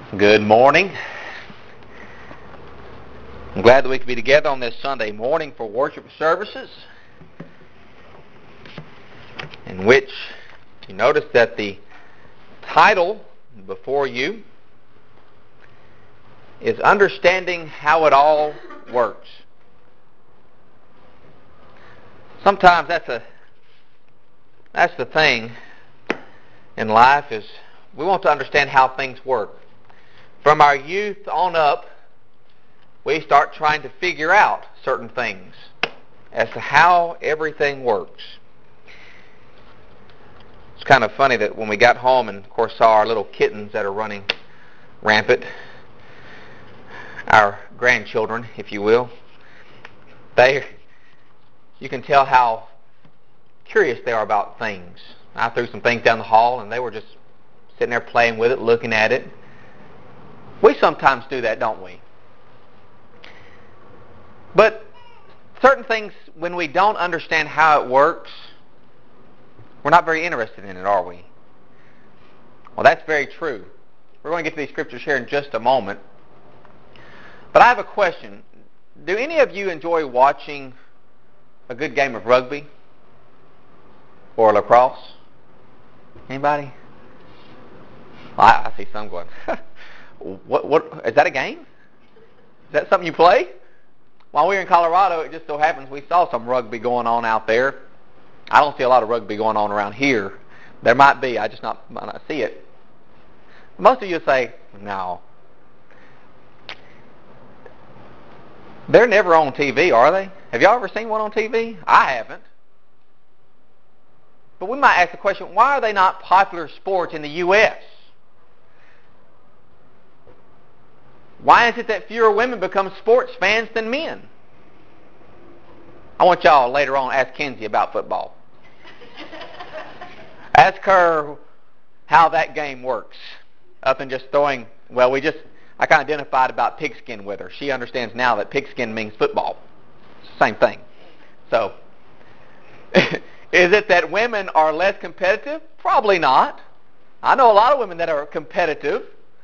Good morning. I'm glad that we could be together on this Sunday morning for worship services, in which you notice that the title before you is Understanding How It All Works. Sometimes that's the thing in life, is we want to understand how things work. From our youth on up, we start trying to figure out certain things as to how everything works. It's kind of funny that when we got home and, of course, saw our little kittens that are running rampant, our grandchildren, if you will, you can tell how curious they are about things. I threw some things down the hall, and they were just sitting there playing with it, looking at it. We sometimes do that, don't we? But certain things, when we don't understand how it works, we're not very interested in it, are we? Well, that's very true. We're going to get to these scriptures here in just a moment. But I have a question. Do any of you enjoy watching a good game of rugby or lacrosse? Anybody? Well, I see some going, What is that a game? Is that something you play? While we were in Colorado, it just so happens we saw some rugby going on out there. I don't see a lot of rugby going on around here. There might be. I just might not see it. Most of you say, no. They're never on TV, are they? Have y'all ever seen one on TV? I haven't. But we might ask the question, why are they not popular sports in the U.S.? Why is it that fewer women become sports fans than men? I want y'all later on to ask Kenzie about football. Ask her how that game works. Up and just throwing, I kind of identified about pigskin with her. She understands now that pigskin means football. Same thing. So, is it that women are less competitive? Probably not. I know a lot of women that are competitive.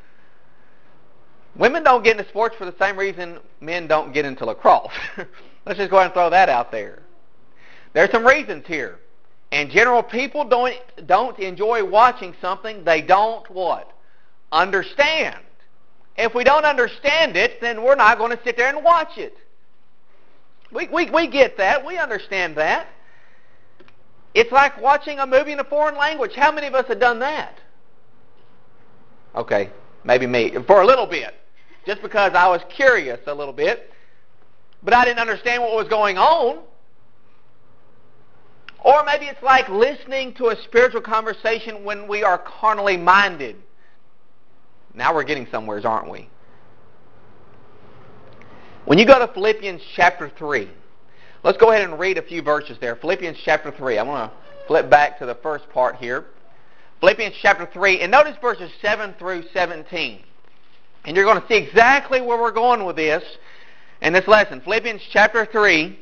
Women don't get into sports for the same reason men don't get into lacrosse. Let's just go ahead and throw that out there. There's some reasons here. In general, people don't enjoy watching something they don't what? Understand. If we don't understand it, then we're not going to sit there and watch it. We get that. We understand that. It's like watching a movie in a foreign language. How many of us have done that? Okay, maybe me. For a little bit. Just because I was curious a little bit. But I didn't understand what was going on. Or maybe it's like listening to a spiritual conversation when we are carnally minded. Now we're getting somewhere, aren't we? When you go to Philippians chapter 3, let's go ahead and read a few verses there. Philippians chapter 3. I'm going to flip back to the first part here. Philippians chapter 3, and notice verses 7 through 17. And you're going to see exactly where we're going with this in this lesson. Philippians chapter 3,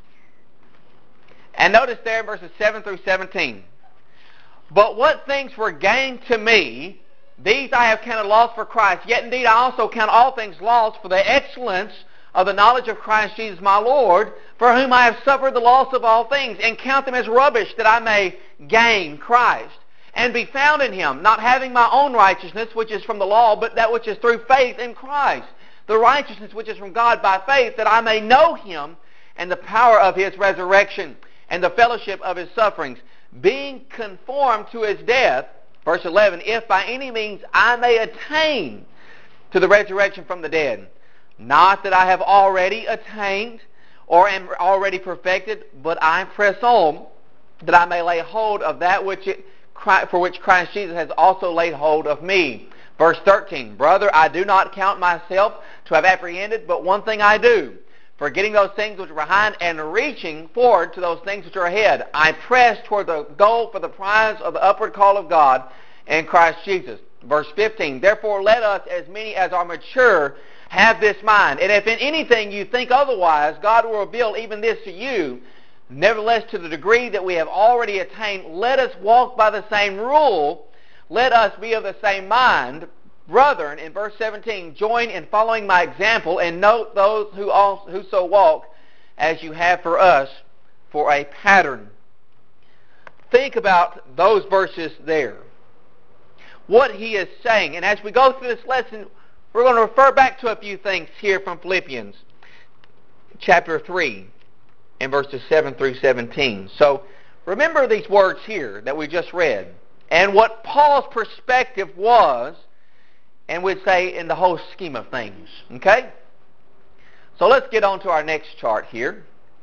and notice there verses 7 through 17. But what things were gained to me, these I have counted loss for Christ. Yet indeed I also count all things lost for the excellence of the knowledge of Christ Jesus my Lord, for whom I have suffered the loss of all things, and count them as rubbish, that I may gain Christ, and be found in him, not having my own righteousness, which is from the law, but that which is through faith in Christ, the righteousness which is from God by faith, that I may know him and the power of his resurrection, and the fellowship of his sufferings, being conformed to his death. Verse 11, if by any means I may attain to the resurrection from the dead. Not that I have already attained or am already perfected, but I press on, that I may lay hold of that for which Christ Jesus has also laid hold of me. Verse 13, brother, I do not count myself to have apprehended, but one thing I do, forgetting those things which are behind and reaching forward to those things which are ahead. I press toward the goal for the prize of the upward call of God in Christ Jesus. Verse 15, therefore let us, as many as are mature, have this mind. And if in anything you think otherwise, God will reveal even this to you. Nevertheless, to the degree that we have already attained, let us walk by the same rule. Let us be of the same mind. Brethren, in verse 17, join in following my example and note those who so walk as you have for us for a pattern. Think about those verses there. What he is saying. And as we go through this lesson, we're going to refer back to a few things here from Philippians chapter 3 and verses 7 through 17. So remember these words here that we just read and what Paul's perspective was, and we'd say in the whole scheme of things. Okay? So let's get on to our next chart here.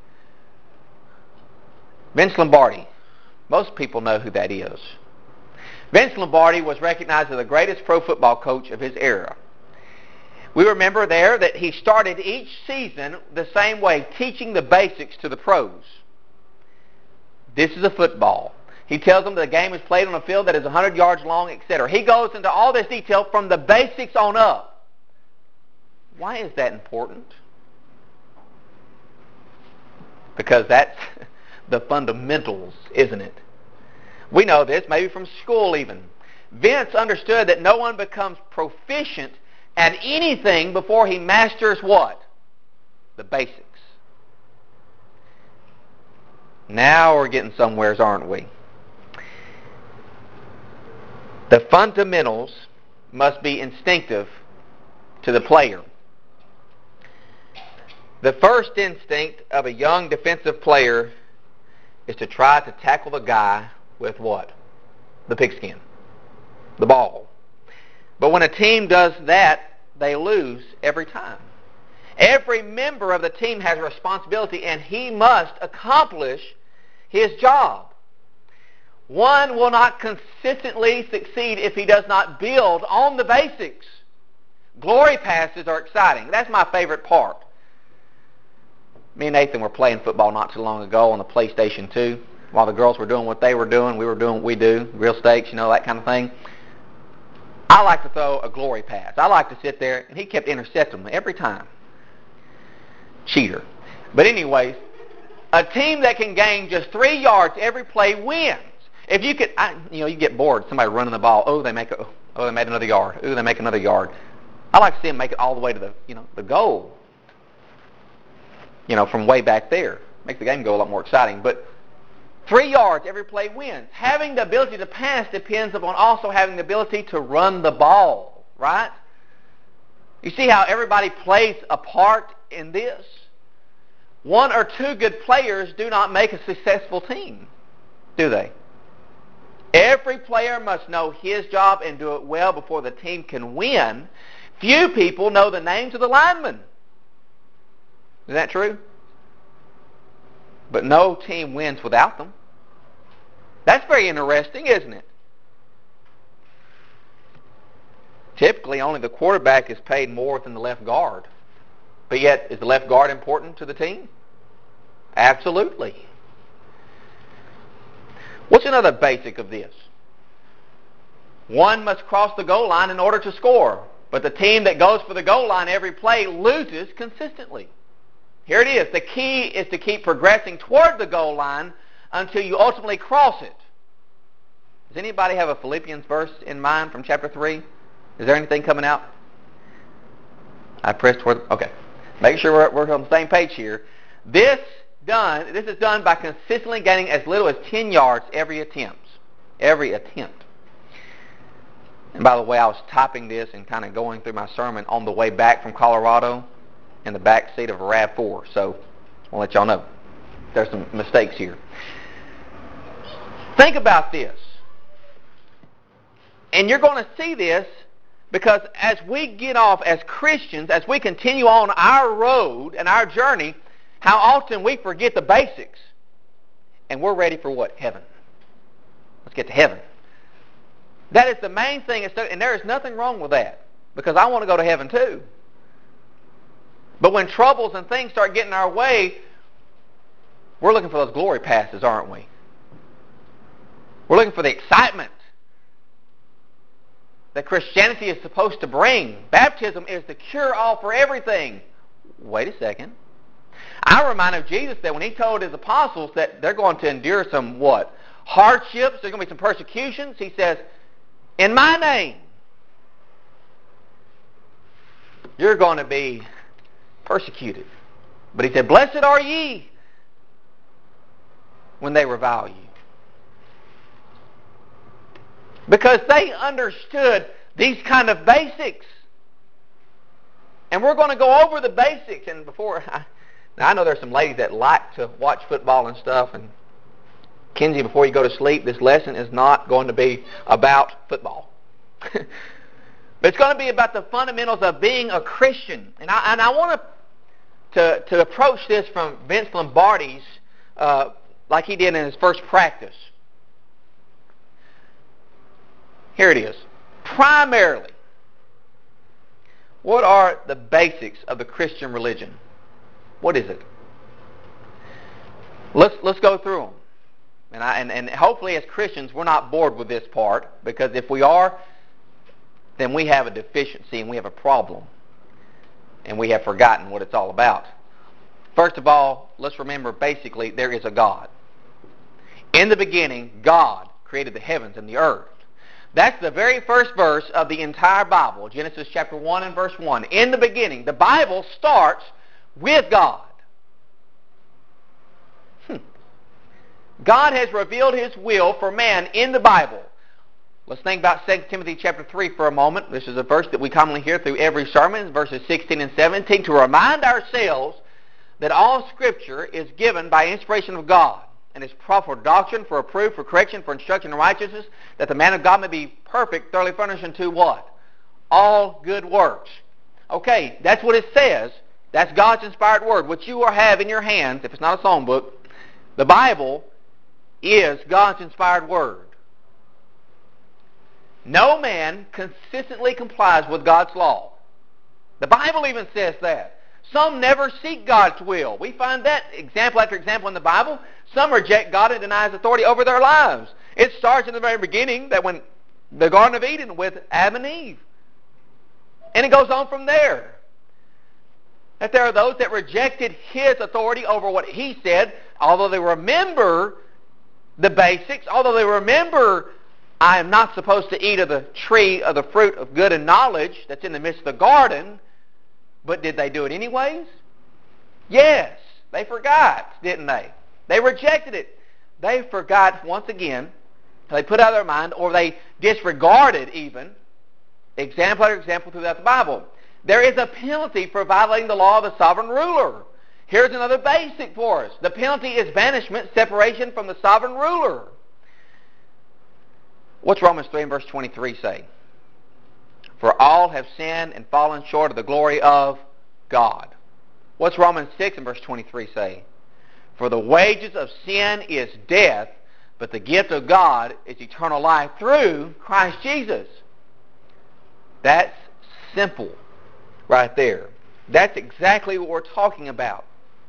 Vince Lombardi. Most people know who that is. Vince Lombardi was recognized as the greatest pro football coach of his era. We remember there that he started each season the same way, teaching the basics to the pros. This is a football. He tells them the game is played on a field that is 100 yards long, etc. He goes into all this detail from the basics on up. Why is that important? Because that's the fundamentals, isn't it? We know this, maybe from school even. Vince understood that no one becomes proficient at anything before he masters what? The basics. Now we're getting somewheres, aren't we? The fundamentals must be instinctive to the player. The first instinct of a young defensive player is to try to tackle the guy with what? The pigskin. The ball. But when a team does that, they lose every time. Every member of the team has a responsibility, and he must accomplish his job. One will not consistently succeed if he does not build on the basics. Glory passes are exciting. That's my favorite part. Me and Nathan were playing football not too long ago on the PlayStation 2. While the girls were doing what they were doing, we were doing what we do, grill steaks, that kind of thing. I like to throw a glory pass. I like to sit there, and he kept intercepting me every time. Cheater. But anyways, a team that can gain just 3 yards every play wins. If you could, you get bored. Somebody running the ball. They made another yard. They make another yard. I like to see them make it all the way to the goal. From way back there. Make the game go a lot more exciting. But 3 yards every play wins. Having the ability to pass depends upon also having the ability to run the ball, right? You see how everybody plays a part in this? One or two good players do not make a successful team, do they? Every player must know his job and do it well before the team can win. Few people know the names of the linemen. Is that true? But no team wins without them. That's very interesting, isn't it? Typically, only the quarterback is paid more than the left guard. But yet, is the left guard important to the team? Absolutely. What's another basic of this? One must cross the goal line in order to score. But the team that goes for the goal line every play loses consistently. Here it is. The key is to keep progressing toward the goal line until you ultimately cross it. Does anybody have a Philippians verse in mind from chapter 3? Is there anything coming out? I pressed toward... Okay. Make sure we're on the same page here. This is done by consistently gaining as little as 10 yards every attempt. Every attempt. And by the way, I was typing this and kind of going through my sermon on the way back from Colorado in the back seat of a RAV4. So I'll let y'all know. There's some mistakes here. Think about this. And you're going to see this because as we get off as Christians, as we continue on our road and our journey, how often we forget the basics. And we're ready for what? Heaven. Let's get to heaven. That is the main thing. And there is nothing wrong with that. Because I want to go to heaven too. But when troubles and things start getting our way, we're looking for those glory passes, aren't we? We're looking for the excitement that Christianity is supposed to bring. Baptism is the cure-all for everything. Wait a second. I remind of Jesus that when he told his apostles that they're going to endure some what? Hardships. There's going to be some persecutions. He says, in my name. you're going to be persecuted. But he said, blessed are ye when they revile you. Because they understood these kind of basics. And we're going to go over the basics. And now I know there's some ladies that like to watch football and stuff. And Kenzie, before you go to sleep, this lesson is not going to be about football. But it's going to be about the fundamentals of being a Christian. And I want to approach this from Vince Lombardi's, like he did in his first practice. Here it is. Primarily, what are the basics of the Christian religion? What is it? Let's go through them. And hopefully as Christians we're not bored with this part, because if we are, then we have a deficiency and we have a problem. And we have forgotten what it's all about. First of all, let's remember basically there is a God. In the beginning, God created the heavens and the earth. That's the very first verse of the entire Bible, Genesis chapter 1 and verse 1. In the beginning, the Bible starts with God. God has revealed His will for man in the Bible. Let's think about 2 Timothy chapter 3 for a moment. This is a verse that we commonly hear through every sermon, verses 16 and 17, to remind ourselves that all Scripture is given by inspiration of God, and is proper for doctrine, for reproof, for correction, for instruction in righteousness, that the man of God may be perfect, thoroughly furnished unto what? All good works. Okay, that's what it says. That's God's inspired word. What you have in your hands, if it's not a songbook, the Bible is God's inspired word. No man consistently complies with God's law. The Bible even says that. Some never seek God's will. We find that example after example in the Bible. Some reject God and deny His authority over their lives. It starts in the very beginning, that when the Garden of Eden with Adam and Eve. And it goes on from there. That there are those that rejected His authority over what He said, although they remember the basics, although they remember I am not supposed to eat of the tree of the fruit of good and knowledge that's in the midst of the garden. But did they do it anyways? Yes. They forgot, didn't they? They rejected it. They forgot once again. They put out of their mind, or they disregarded even, example after example throughout the Bible. There is a penalty for violating the law of the sovereign ruler. Here's another basic for us. The penalty is banishment, separation from the sovereign ruler. What's Romans 3 and verse 23 say? For all have sinned and fallen short of the glory of God. What's Romans 6 and verse 23 say? For the wages of sin is death, but the gift of God is eternal life through Christ Jesus. That's simple right there. That's exactly what we're talking about.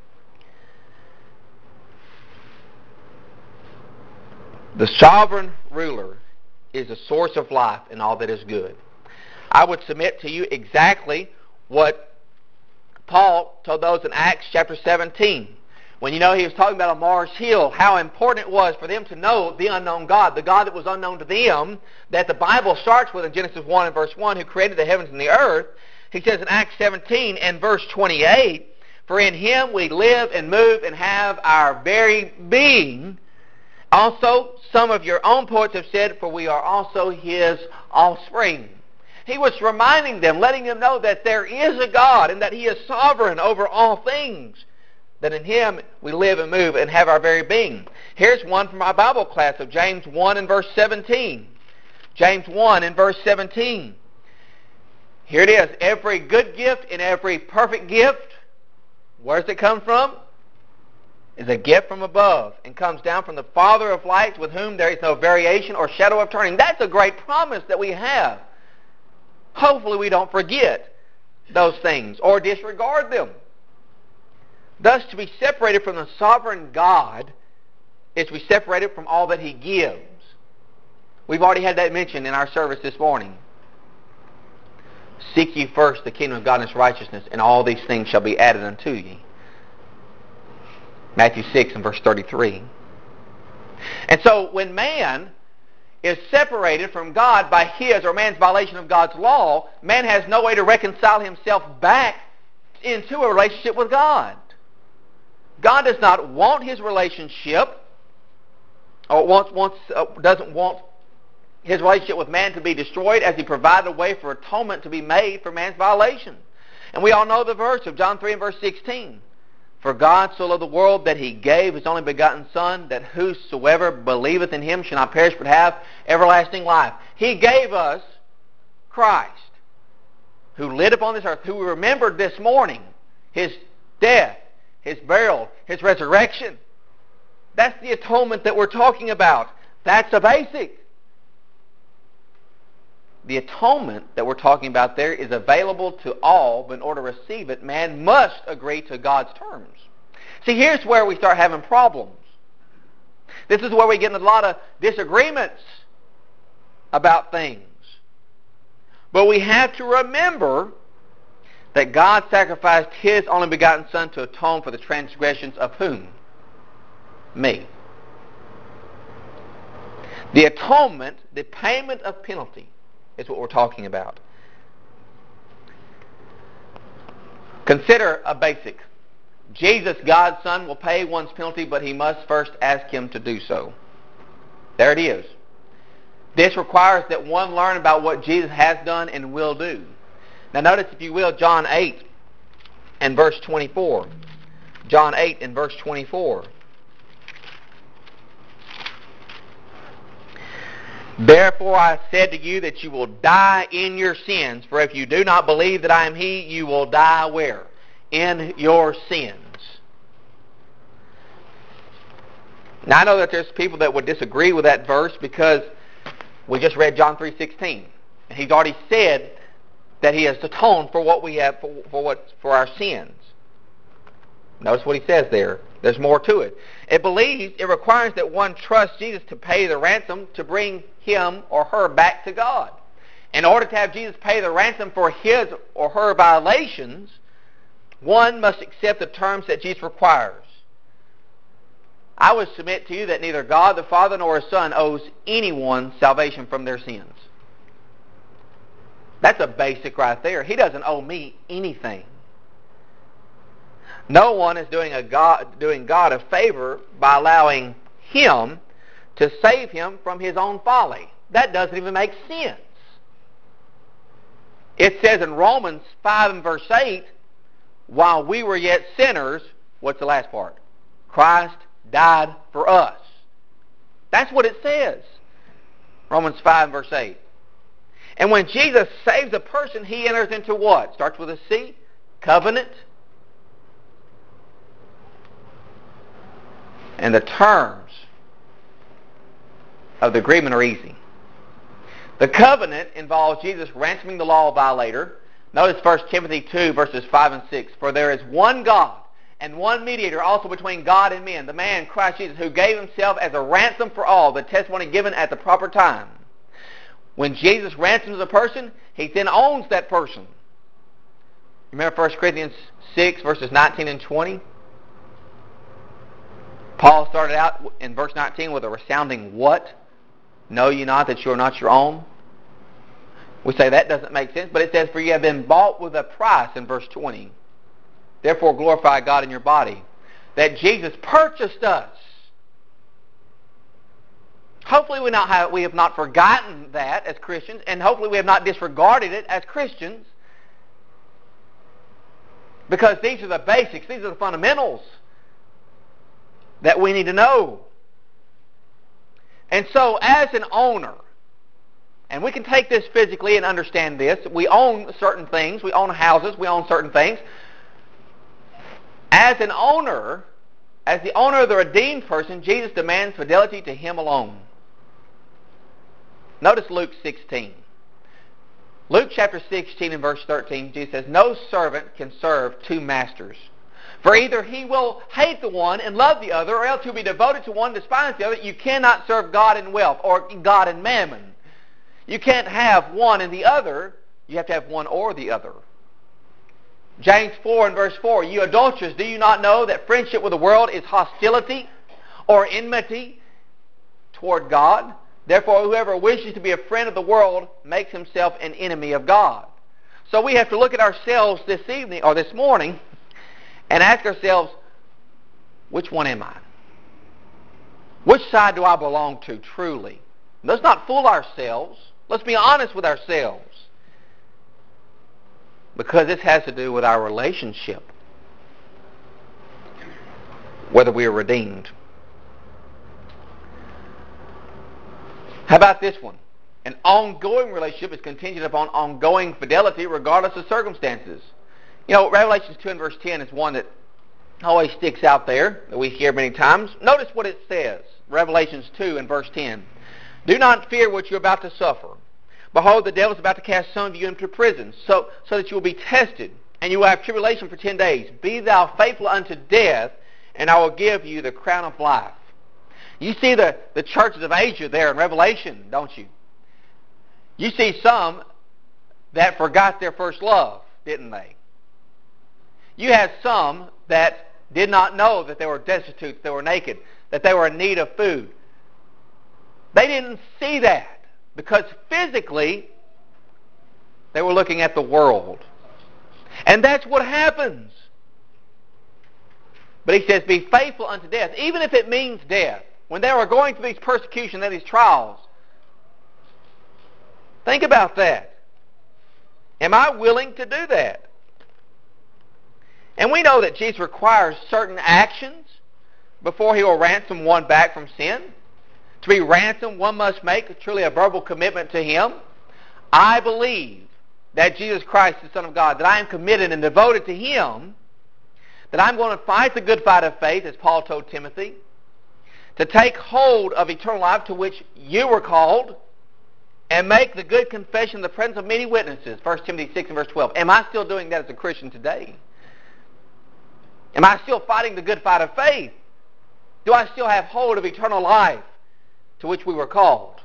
The sovereign ruler is the source of life and all that is good. I would submit to you exactly what Paul told those in Acts chapter 17. When he was talking about on Mars Hill, how important it was for them to know the unknown God, the God that was unknown to them, that the Bible starts with in Genesis 1 and verse 1, who created the heavens and the earth. He says in Acts 17 and verse 28, for in Him we live and move and have our very being. Also, some of your own poets have said, for we are also His offspring. He was reminding them, letting them know that there is a God and that He is sovereign over all things. That in Him we live and move and have our very being. Here's one from our Bible class of James 1 and verse 17. James 1 and verse 17. Here it is. Every good gift and every perfect gift, where does it come from? Is a gift from above and comes down from the Father of lights, with whom there is no variation or shadow of turning. That's a great promise that we have. Hopefully we don't forget those things or disregard them. Thus, to be separated from the sovereign God is to be separated from all that He gives. We've already had that mentioned in our service this morning. Seek ye first the kingdom of God and His righteousness, and all these things shall be added unto ye. Matthew 6 and verse 33. And so when man is separated from God by his or man's violation of God's law, man has no way to reconcile himself back into a relationship with God. God does not want his relationship, or doesn't want his relationship with man to be destroyed, as he provided a way for atonement to be made for man's violation. And we all know the verse of John 3 and verse 16. For God so loved the world that he gave his only begotten Son, that whosoever believeth in him shall not perish but have everlasting life. He gave us Christ, who lived upon this earth, who we remembered this morning, his death, his burial, his resurrection. That's the atonement that we're talking about. That's a basic. The atonement that we're talking about there is available to all, but in order to receive it, man must agree to God's terms. See, here's where we start having problems. This is where we get in a lot of disagreements about things. But we have to remember that God sacrificed his only begotten Son to atone for the transgressions of whom? Me. The atonement, the payment of penalty, is what we're talking about. Consider a basic. Jesus, God's Son, will pay one's penalty, but he must first ask him to do so. There it is. This requires that one learn about what Jesus has done and will do. Now notice, if you will, John 8 and verse 24. John 8 and verse 24. Therefore I said to you that you will die in your sins, for if you do not believe that I am he, you will die where? In your sins. Now I know that there's people that would disagree with that verse because we just read John 3:16, and he's already said that he has atoned for what we have for our sins. Notice what he says there. There's more to it. It requires that one trust Jesus to pay the ransom to bring him or her back to God. In order to have Jesus pay the ransom for his or her violations, one must accept the terms that Jesus requires. I would submit to you that neither God the Father nor his Son owes anyone salvation from their sins. That's a basic right there. He doesn't owe me anything. No one is doing God a favor by allowing him to save him from his own folly. That doesn't even make sense. It says in Romans 5 and verse 8, while we were yet sinners, what's the last part? Christ died for us. That's what it says. Romans 5 and verse 8. And when Jesus saves a person, he enters into what? Starts with a C. Covenant. And the terms of the agreement are easy. The covenant involves Jesus ransoming the law violator. Notice 1 Timothy 2 verses 5 and 6. For there is one God and one mediator also between God and men, the man Christ Jesus, who gave himself as a ransom for all, the testimony given at the proper time. When Jesus ransoms a person, he then owns that person. Remember 1 Corinthians 6 verses 19 and 20? Paul started out in verse 19 with a resounding what? Know ye not that you are not your own? We say that doesn't make sense, but it says, for you have been bought with a price in verse 20. Therefore glorify God in your body. That Jesus purchased us. Hopefully we have not forgotten that as Christians, and hopefully we have not disregarded it as Christians, because these are the basics, these are the fundamentals that we need to know. And so as an owner, and we can take this physically and understand this, we own certain things, we own houses, we own certain things. As an owner, as the owner of the redeemed person, Jesus demands fidelity to him alone. Notice Luke 16. Luke chapter 16 and verse 13, Jesus says, no servant can serve two masters. For either he will hate the one and love the other, or else he'll be devoted to one and despise the other. You cannot serve God and wealth, or God and mammon. You can't have one and the other. You have to have one or the other. James 4 and verse 4, you adulterers, do you not know that friendship with the world is hostility or enmity toward God? Therefore, whoever wishes to be a friend of the world makes himself an enemy of God. So we have to look at ourselves this evening or this morning and ask ourselves, which one am I? Which side do I belong to truly? Let's not fool ourselves. Let's be honest with ourselves. Because this has to do with our relationship. Whether we are redeemed. How about this one? An ongoing relationship is contingent upon ongoing fidelity regardless of circumstances. Revelation 2 and verse 10 is one that always sticks out there, that we hear many times. Notice what it says. Revelation 2 and verse 10. Do not fear what you're about to suffer. Behold, the devil is about to cast some of you into prison, so that you will be tested, and you will have tribulation for 10 days. Be thou faithful unto death, and I will give you the crown of life. You see the churches of Asia there in Revelation, don't you? You see some that forgot their first love, didn't they? You had some that did not know that they were destitute, they were naked, that they were in need of food. They didn't see that because physically they were looking at the world. And that's what happens. But he says, be faithful unto death, even if it means death. When they were going through these persecutions and these trials, think about that. Am I willing to do that? And we know that Jesus requires certain actions before he will ransom one back from sin. To be ransomed, one must make truly a verbal commitment to him. I believe that Jesus Christ is the Son of God, that I am committed and devoted to him, that I'm going to fight the good fight of faith, as Paul told Timothy, to take hold of eternal life to which you were called, and make the good confession in the presence of many witnesses. 1 Timothy 6 and verse 12. Am I still doing that as a Christian today? Am I still fighting the good fight of faith? Do I still have hold of eternal life to which we were called?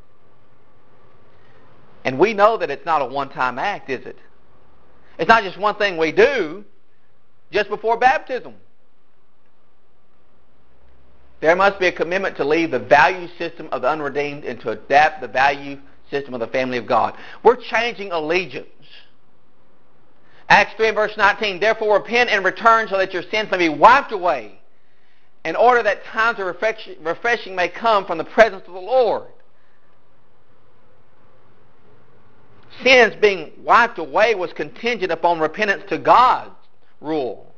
And we know that it's not a one-time act, is it? It's not just one thing we do just before baptism. There must be a commitment to leave the value system of the unredeemed and to adapt the value system of the family of God. We're changing allegiance. Acts 3 and verse 19, therefore repent and return so that your sins may be wiped away, in order that times of refreshing may come from the presence of the Lord. Sins being wiped away was contingent upon repentance to God's rule.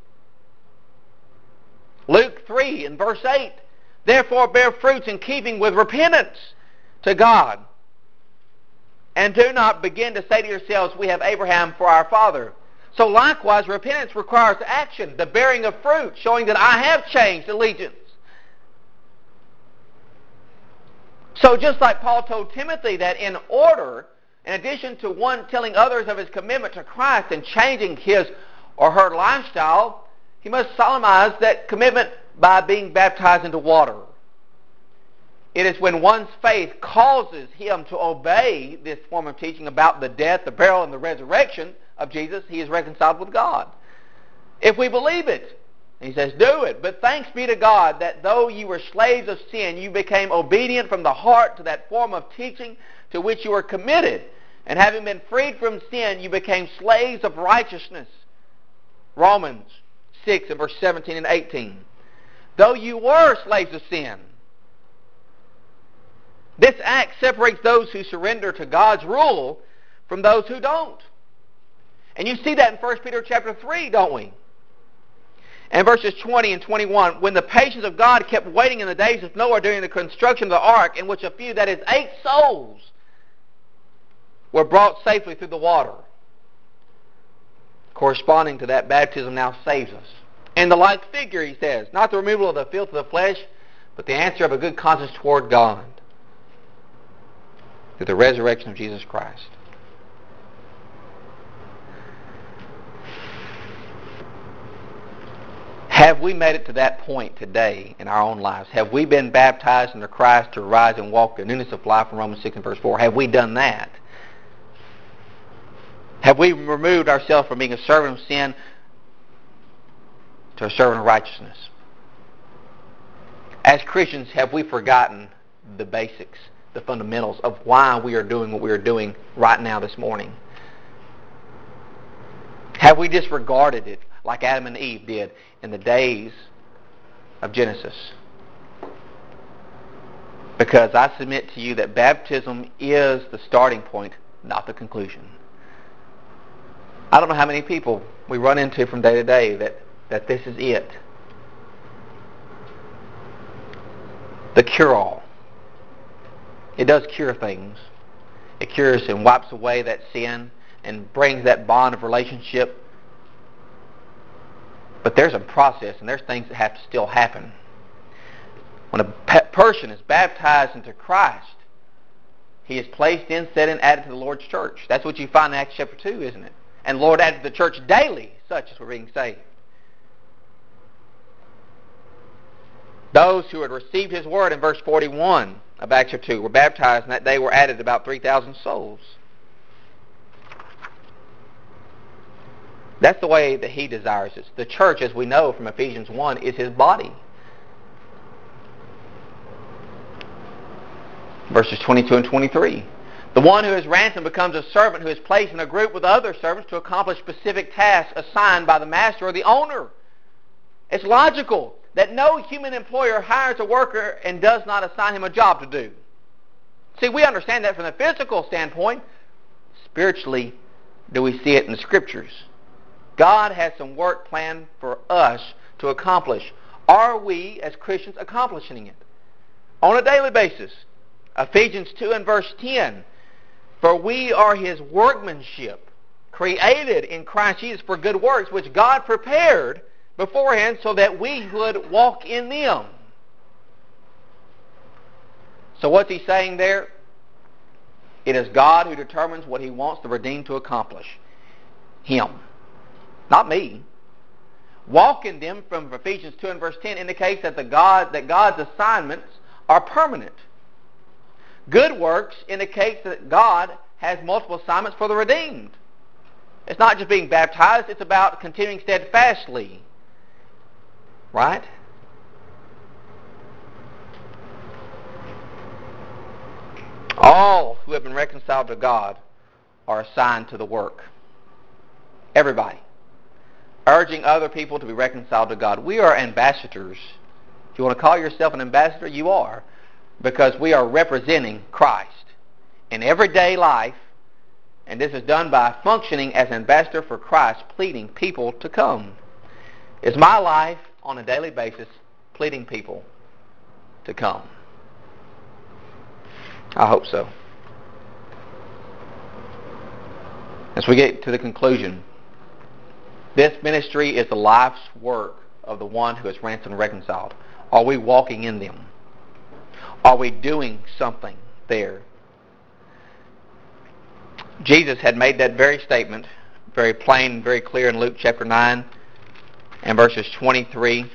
Luke 3 and verse 8, therefore bear fruits in keeping with repentance to God. And do not begin to say to yourselves, we have Abraham for our father. So likewise, repentance requires action, the bearing of fruit, showing that I have changed allegiance. So just like Paul told Timothy that in addition to one telling others of his commitment to Christ and changing his or her lifestyle, he must solemnize that commitment by being baptized into water. It is when one's faith causes him to obey this form of teaching about the death, the burial, and the resurrection of Jesus, he is reconciled with God. If we believe it, he says, do it. But thanks be to God that though you were slaves of sin, you became obedient from the heart to that form of teaching to which you were committed. And having been freed from sin, you became slaves of righteousness. Romans 6 and verse 17 and 18. Though you were slaves of sin, this act separates those who surrender to God's rule from those who don't. And you see that in 1 Peter chapter 3, don't we? And verses 20 and 21, when the patience of God kept waiting in the days of Noah during the construction of the ark, in which a few, that is 8 souls, were brought safely through the water. Corresponding to that, baptism now saves us. In the like figure, he says, not the removal of the filth of the flesh, but the answer of a good conscience toward God, through the resurrection of Jesus Christ. Have we made it to that point today in our own lives? Have we been baptized into Christ to rise and walk in newness of life in Romans 6 and verse 4? Have we done that? Have we removed ourselves from being a servant of sin to a servant of righteousness? As Christians, have we forgotten the basics, the fundamentals of why we are doing what we are doing right now this morning? Have we disregarded it like Adam and Eve did in the days of Genesis? Because I submit to you that baptism is the starting point, not the conclusion. I don't know how many people we run into from day to day that this is it. The cure-all. It does cure things. It cures and wipes away that sin and brings that bond of relationship. But there's a process and there's things that have to still happen. When a person is baptized into Christ, he is placed in, set in, added to the Lord's church. That's what you find in Acts chapter 2, isn't it? And the Lord added to the church daily, such as were being saved. Those who had received his word in verse 41 of Acts chapter 2 were baptized, and that day were added about 3,000 souls. That's the way that he desires it. The church, as we know from Ephesians 1, is his body. Verses 22 and 23. The one who is ransomed becomes a servant who is placed in a group with other servants to accomplish specific tasks assigned by the master or the owner. It's logical that no human employer hires a worker and does not assign him a job to do. See, we understand that from the physical standpoint. Spiritually, do we see it in the Scriptures? God has some work planned for us to accomplish. Are we, as Christians, accomplishing it? On a daily basis. Ephesians 2 and verse 10. For we are his workmanship, created in Christ Jesus for good works, which God prepared beforehand so that we would walk in them. So what's he saying there? It is God who determines what he wants the redeemed to accomplish. Him. Not me. Walk in them from Ephesians 2 and verse 10 indicates that God's assignments are permanent. Good works indicates that God has multiple assignments for the redeemed. It's not just being baptized, it's about continuing steadfastly. Right? All who have been reconciled to God are assigned to the work. Everybody. Urging other people to be reconciled to God. We are ambassadors. If you want to call yourself an ambassador, you are. Because we are representing Christ in everyday life, and this is done by functioning as ambassador for Christ, pleading people to come. Is my life on a daily basis pleading people to come? I hope so. As we get to the conclusion, this ministry is the life's work of the one who is ransomed and reconciled. Are we walking in them? Are we doing something there? Jesus had made that very statement, very plain and very clear in Luke chapter 9 and verses 23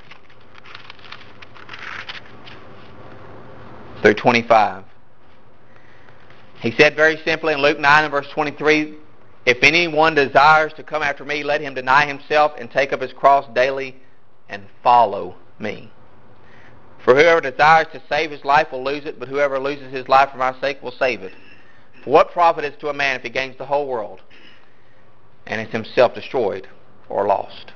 through 25. He said very simply in Luke 9 and verse 23, if anyone desires to come after me, let him deny himself and take up his cross daily and follow me. For whoever desires to save his life will lose it, but whoever loses his life for my sake will save it. For what profit is to a man if he gains the whole world and is himself destroyed or lost?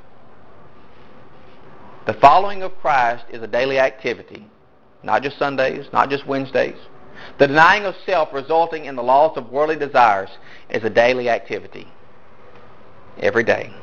The following of Christ is a daily activity, not just Sundays, not just Wednesdays. The denying of self resulting in the loss of worldly desires is a daily activity, every day.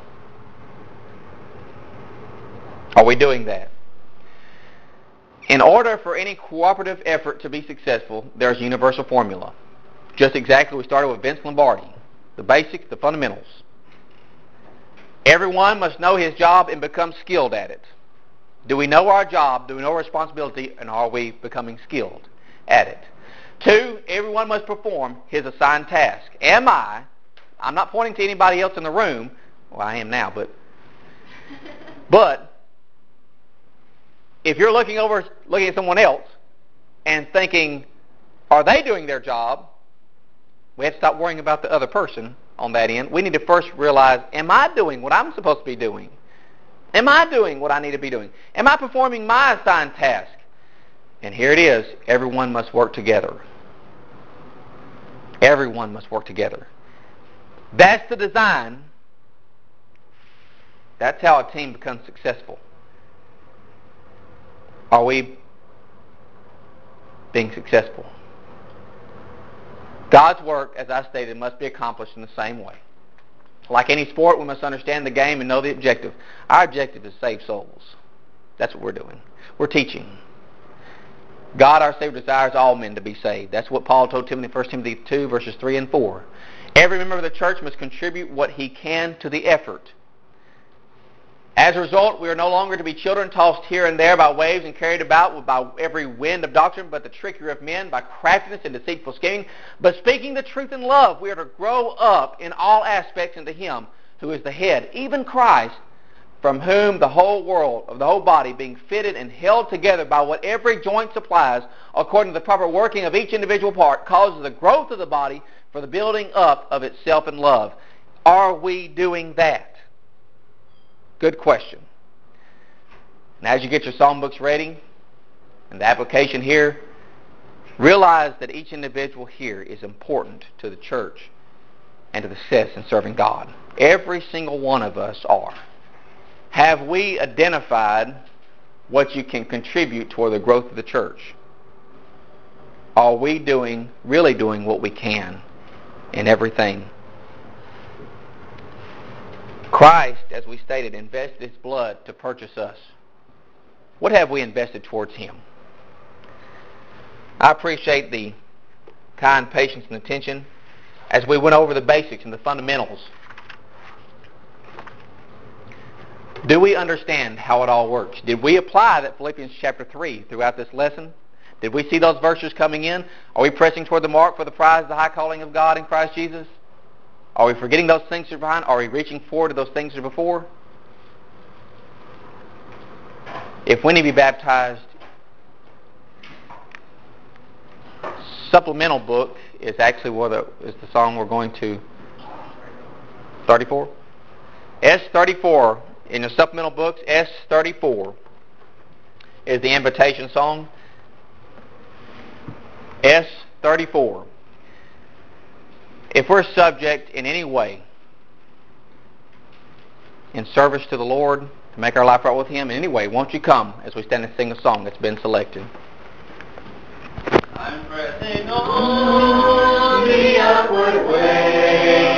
Are we doing that? In order for any cooperative effort to be successful, there's a universal formula. Just exactly we started with Vince Lombardi. The basics, the fundamentals. Everyone must know his job and become skilled at it. Do we know our job? Do we know our responsibility? And are we becoming skilled at it? 2, everyone must perform his assigned task. I'm not pointing to anybody else in the room. Well, I am now, but if you're looking at someone else and thinking, are they doing their job? We have to stop worrying about the other person on that end. We need to first realize, am I doing what I'm supposed to be doing? Am I doing what I need to be doing? Am I performing my assigned task? And here it is, everyone must work together. Everyone must work together. That's the design. That's how a team becomes successful. Are we being successful? God's work, as I stated, must be accomplished in the same way. Like any sport, we must understand the game and know the objective. Our objective is to save souls. That's what we're doing. We're teaching. God, our Savior, desires all men to be saved. That's what Paul told Timothy in 1 Timothy 2, verses 3 and 4. Every member of the church must contribute what he can to the effort. As a result, we are no longer to be children tossed here and there by waves and carried about by every wind of doctrine, but the trickery of men by craftiness and deceitful scheming. But speaking the truth in love, we are to grow up in all aspects into Him who is the head, even Christ, from whom the whole world, of the whole body, being fitted and held together by what every joint supplies, according to the proper working of each individual part, causes the growth of the body for the building up of itself in love. Are we doing that? Good question. And as you get your songbooks ready and the application here, realize that each individual here is important to the church and to the success in serving God. Every single one of us are. Have we identified what you can contribute toward the growth of the church? Are we really doing what we can in everything? Christ, as we stated, invested His blood to purchase us. What have we invested towards Him? I appreciate the kind patience and attention as we went over the basics and the fundamentals. Do we understand how it all works? Did we apply that Philippians chapter 3 throughout this lesson? Did we see those verses coming in? Are we pressing toward the mark for the prize of the high calling of God in Christ Jesus? Are we forgetting those things that are behind? Are we reaching forward to those things that are before? If we need to be baptized, supplemental book is actually is the song we're going to. 34? S34. In your supplemental books, S34 is the invitation song. S34. If we're subject in any way in service to the Lord, to make our life right with Him in any way, won't you come as we stand and sing a song that's been selected? I'm pressing on the upward way.